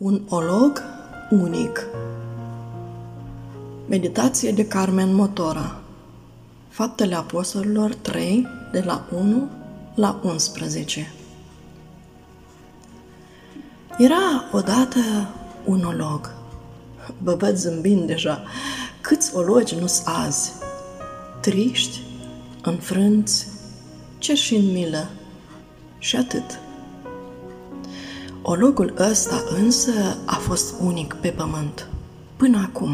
Un olog unic. Meditație de Carmen Motora. Faptele Apostolilor 3, de la 1 la 11. Era odată un olog. Vă văd zâmbind deja. Câți ologi nu-s azi? Triști, înfrânți, cerșind milă. Și atât. Ologul ăsta însă a fost unic pe pământ, până acum.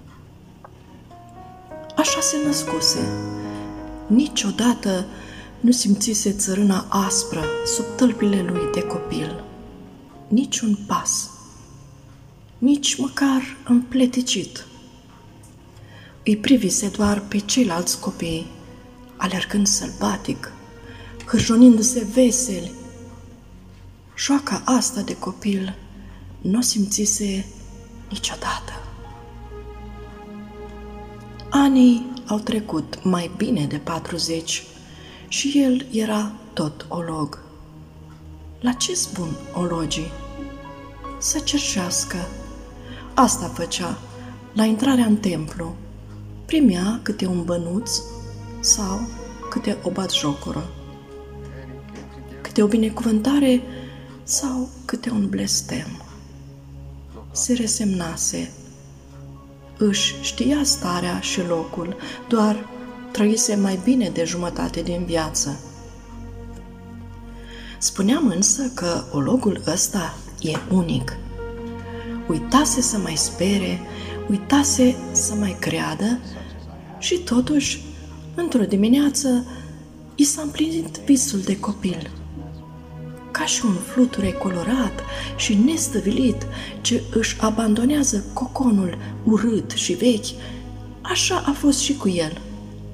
Așa se născuse. Niciodată nu simțise țărâna aspră sub tălpile lui de copil. Niciun pas, nici măcar împleticit. Îi privise doar pe ceilalți copii, alergând sălbatic, hârjonindu-se veseli. Joaca asta de copil nu o simțise niciodată. Anii au trecut mai bine de 40 și el era tot olog. La ce spun ologii? Să cerșească. Asta făcea la intrarea în templu. Primea câte un bănuț sau câte o batjocură, câte o binecuvântare sau câte un blestem. Se resemnase. Își știa starea și locul, doar trăise mai bine de jumătate din viață. Spuneam însă că ologul ăsta e unic. Uitase să mai spere, uitase să mai creadă și totuși, într-o dimineață, i s-a împlinit visul de copil. Ca și un fluture colorat și nestăvilit ce își abandonează coconul urât și vechi, așa a fost și cu el.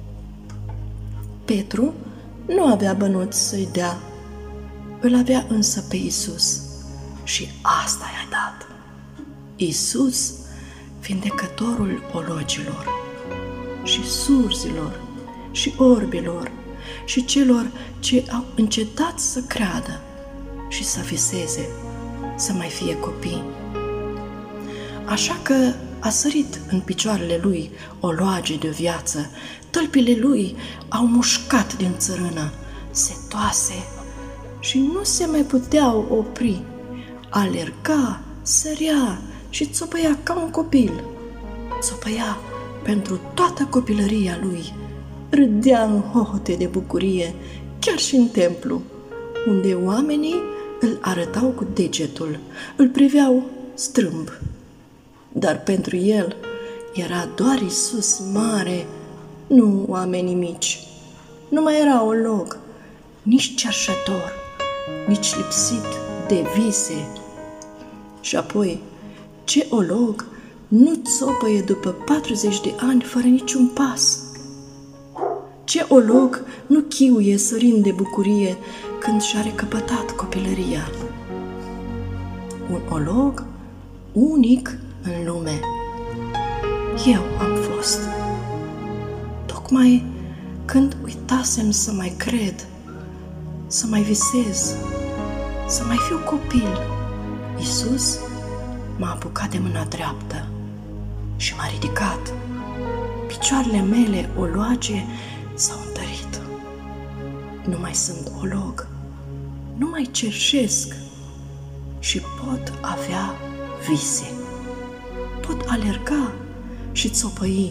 Petru nu avea bănuț să-i dea, îl avea însă pe Iisus și asta i-a dat. Iisus, vindecătorul ologilor și surzilor și orbilor și celor ce au încetat să creadă și să viseze, să mai fie copii. Așa că a sărit în picioarele lui oloage de viață, tălpile lui au mușcat din țărână, setoase și nu se mai puteau opri. Alerga, sărea și țopăia ca un copil. Țopăia pentru toată copilăria lui. Râdea în hohote de bucurie, chiar și în templu, unde oamenii îl arătau cu degetul, îl priveau strâmb. Dar pentru el era doar Iisus mare, nu oamenii mici. Nu mai era olog, nici cerșător, nici lipsit de vise. Și apoi, ce olog nu țopăie după 40 de ani fără niciun pas? Ce olog nu chiuie sărind de bucurie când și-a recăpătat copilăria? Un olog unic în lume. Eu am fost. Tocmai când uitasem să mai cred, să mai visez, să mai fiu copil, Iisus m-a apucat de mâna dreaptă și m-a ridicat. Picioarele mele oloage s-au întărit. Nu mai sunt olog, nu mai cerșesc și pot avea vise. Pot alerga și țopăi.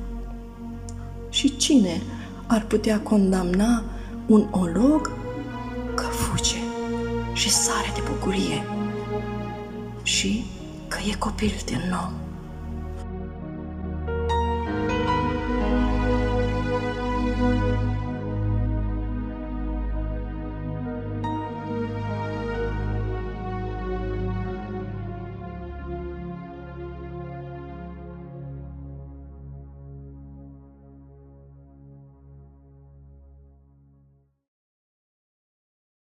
Și cine ar putea condamna un olog că fuge și sare de bucurie și că e copil din nou?